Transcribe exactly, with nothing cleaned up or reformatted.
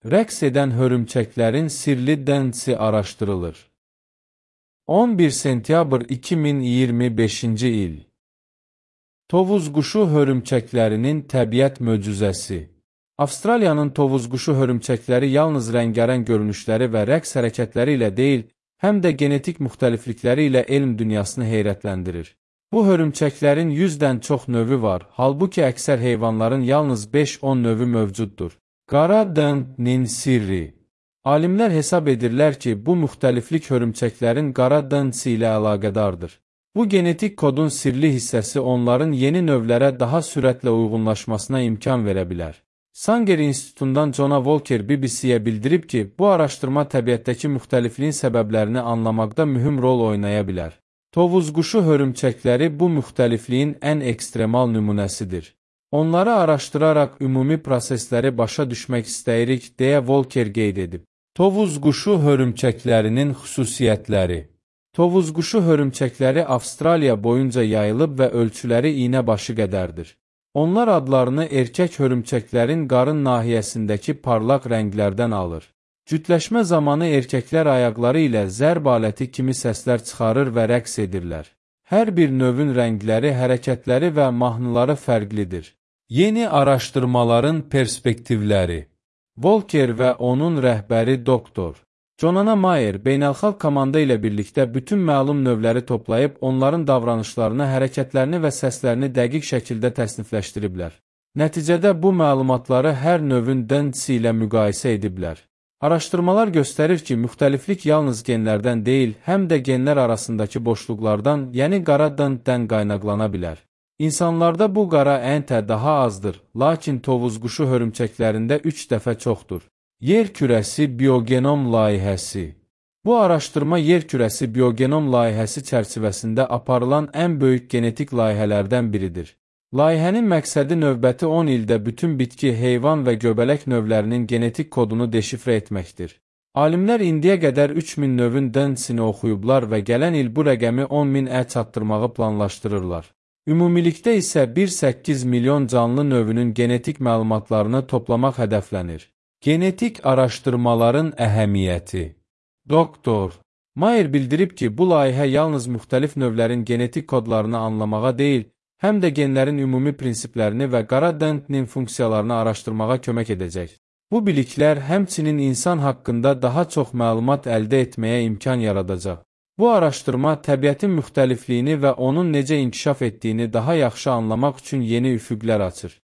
Rəqs edən hörümçəklərin sirli D N A-si araşdırılır. on bir sentyabr iki min iyirmi beşinci il. Tovuzquşu hörümçəklərinin təbiət möcüzəsi. Avstraliyanın tovuzquşu hörümçəkləri yalnız rəngarəng görünüşləri və rəqs hərəkətləri ilə deyil, həm də genetik müxtəliflikləri ilə elm dünyasını heyrətləndirir. Bu hörümçəklərin yüzdən çox növü var, halbuki əksər heyvanların yalnız beş on növü mövcuddur. Qara D N-nin sirri. Alimlər hesab edirlər ki, bu müxtəliflik hörümçəklərin qara D N-si ilə əlaqədardır. Bu genetik kodun sirli hissəsi onların yeni növlərə daha sürətlə uyğunlaşmasına imkan verə bilər. Sanger İnstitutundan Jonah Walker B B C-yə bildirib ki, bu araşdırma təbiətdəki müxtəlifliyin səbəblərini anlamaqda mühüm rol oynaya bilər. Tovuzquşu hörümçəkləri bu müxtəlifliyin ən ekstremal nümunəsidir. Onları araşdıraraq ümumi prosesləri başa düşmək istəyirik, deyə Walker qeyd edib. Tovuzquşu hörümçəklərinin xüsusiyyətləri. Tovuzquşu hörümçəkləri Avstraliya boyunca yayılıb və ölçüləri iynə başı qədərdir. Onlar adlarını erkək hörümçəklərin qarın nahiyəsindəki parlaq rənglərdən alır. Cütləşmə zamanı erkəklər ayaqları ilə zərb aləti kimi səslər çıxarır və rəqs edirlər. Hər bir növün rəngləri, hərəkətləri və mahnıları fərqlidir. Yeni araşdırmaların perspektivləri. Walker və onun rəhbəri doktor Jonah Mayer beynəlxalq komanda ilə birlikdə bütün məlum növləri toplayıb, onların davranışlarını, hərəkətlərini və səslərini dəqiq şəkildə təsnifləşdiriblər. Nəticədə bu məlumatları hər növün D N-si ilə müqayisə ediblər. Araşdırmalar göstərir ki, müxtəliflik yalnız genlərdən deyil, həm də genlər arasındakı boşluqlardan, yəni qara D N-dən qaynaqlana bilər. İnsanlarda bu qara əntə daha azdır, lakin tovuzquşu hörümçəklərində üç dəfə çoxdur. Yer kürəsi biogenom layihəsi. Bu araşdırma yer kürəsi biogenom layihəsi çərçivəsində aparılan ən böyük genetik layihələrdən biridir. Layihənin məqsədi növbəti on ildə bütün bitki, heyvan və göbələk növlərinin genetik kodunu deşifrə etməkdir. Alimlər indiyə qədər üç min növün D N-sini oxuyublar və gələn il bu rəqəmi on min ə çatdırmağı planlaşdırırlar. Ümumilikdə isə bir nöqtə səkkiz milyon canlı növünün genetik məlumatlarını toplamaq hədəflənir. Genetik araşdırmaların əhəmiyyəti. Doktor Mayer bildirib ki, bu layihə yalnız müxtəlif növlərin genetik kodlarını anlamağa deyil, həm də genlərin ümumi prinsiplərini və qara D N-nin funksiyalarını araşdırmağa kömək edəcək. Bu biliklər həmçinin insan haqqında daha çox məlumat əldə etməyə imkan yaradacaq. Bu araşdırma təbiətin müxtəlifliyini və onun necə inkişaf etdiyini daha yaxşı anlamaq üçün yeni üfüqlər açır.